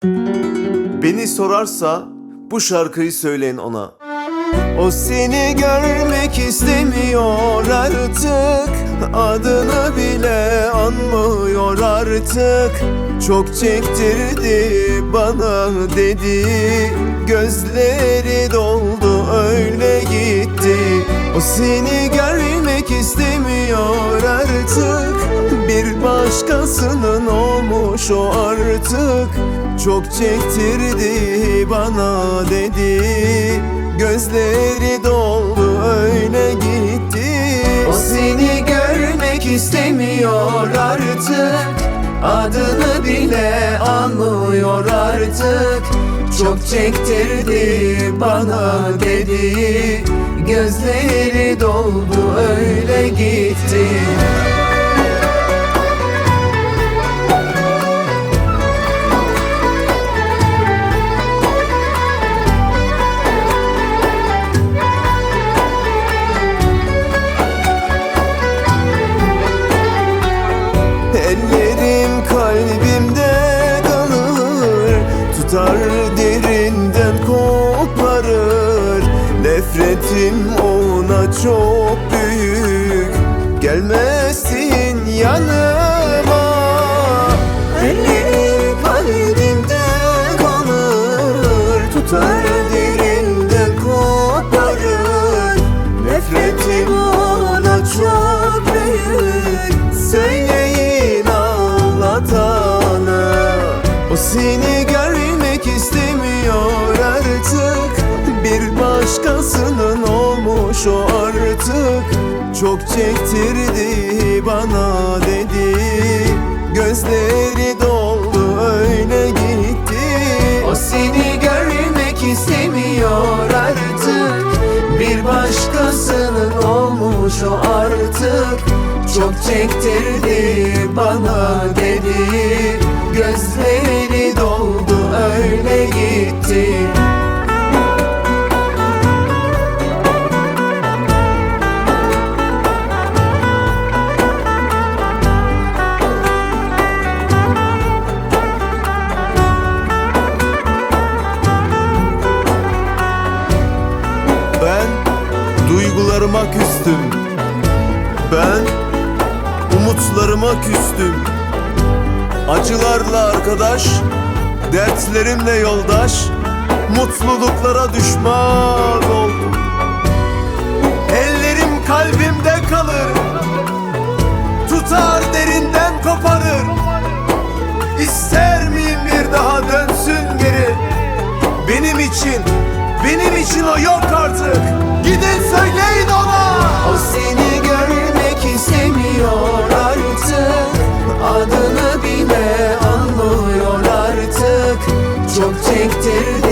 Beni sorarsa bu şarkıyı söyleyin ona. O seni görmek istemiyor artık, adını bile anmıyor artık. Çok çektirdi bana dedi, gözleri doldu öyle gitti. O seni görmek istemiyor artık, bir başkasının olmuş o artık. Çok çektirdi bana dedi, gözleri doldu öyle gitti. O seni görmek istemiyor artık, adını bile anmıyor artık. Çok çektirdi bana dedi, gözleri doldu öyle gitti. Ellerim kalbimde kalır, tutar derinden koparır. Nefretim ona çok büyük, gelmesin yanıma. Ellerim kalbimde kalır, tutar derinden koparır. Nefretim ona çok büyük, söyleyin anlatana. O seni görmek istemiyor artık, bir başkasının olmuş o artık. Çok çektirdi bana dedi, gözleri doldu öyle gitti. O seni görmek istemiyor artık, bir başkasının olmuş o artık. Çok çektirdi bana dedi, gözleri doldu öyle gitti. Ben duygularıma küstüm, ben umutlarıma küstüm. Acılarla arkadaş, dertlerimle yoldaş, mutluluklara düşman oldum. Ellerim kalbimde kalır, tutar derinden koparır. İster miyim bir daha dönsün geri? Benim için o yok artık. Gidin söyleyin ona. O seni görmek istemiyor artık, adını bile anmıyor artık. Çok çektirdi